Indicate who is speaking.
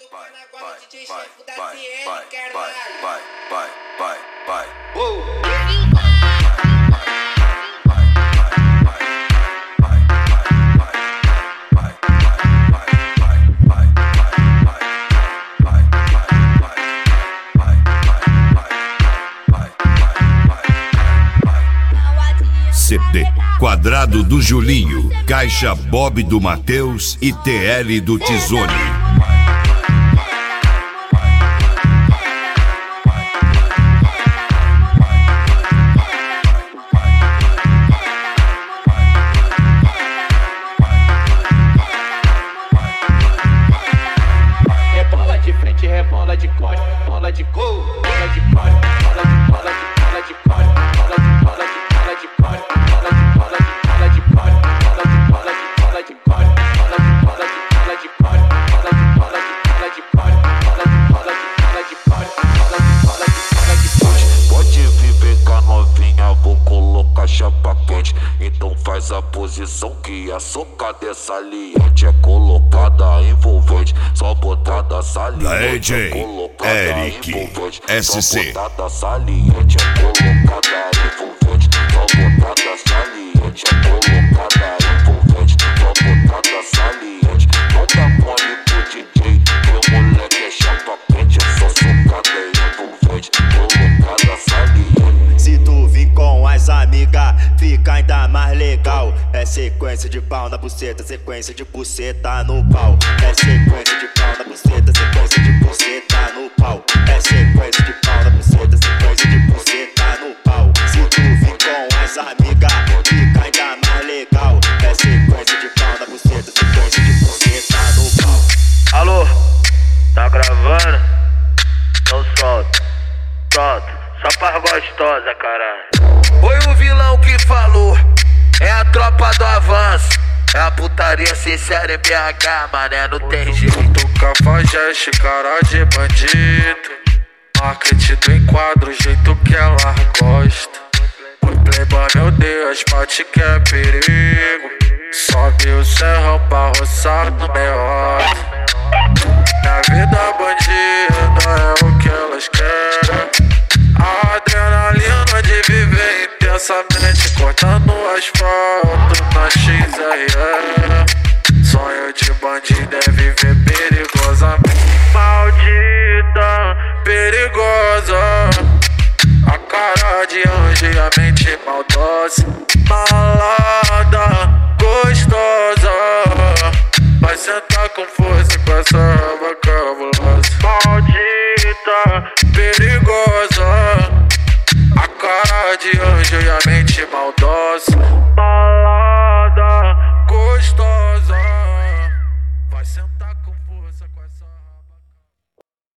Speaker 1: CD Quadrado do Julinho, Caixa Bob do Matheus e TL do Tizone.
Speaker 2: Rebola de frente, rebola de costa, bola de gol, bola de costa, bola de costa, bola de costa.
Speaker 3: Pode vir, vem cá novinha, vou colocar chapa quente. Então faz a posição que a socada é saliente. É colocada envolvente, só botada saliente. É colocada
Speaker 1: Eric
Speaker 3: envolvente,
Speaker 1: SC.
Speaker 3: só botada saliente. É colocada envolvente, só botada saliente. É colocada envolvente, só botada saliente. Toda mole pro DJ, meu moleque é chapa quente. É só socada envolvente, colocada saliente.
Speaker 4: Se tu vir com as amigas, fica ainda mais legal. É sequência de pau na buceta, sequência de buceta no pau. É sequência de pau na buceta, sequência de buceta no pau. É sequência de pau na buceta, sequência de buceta no pau. Se tu vir com as amigas, fica ainda mais legal. É sequência de pau na buceta, sequência de buceta no pau.
Speaker 5: Alô, tá gravando? Então solta, só pra gostosa, caralho. Foi o vilão que falou, é a tropa do avanço. É a putaria sincera em BH, mané, não tem jeito.
Speaker 6: Cafajeste, cara de bandido. Marketing do enquadro, o jeito que ela gosta. O playboy, meu Deus, bate que é perigo. Sobe o serrão pra roçar no meio. Minha vida bandida é o que elas querem. A adrenalina de viver intensamente, cortando o asfalto na XR. Sonho de bandido é viver perigosamente. Maldita, perigosa. A cara de anjo e a mente maldosa. Malada, gostosa. Vai sentar com força com essa raba cabulosa. Maldita, perigosa. A cara de anjo e a mente maldosa.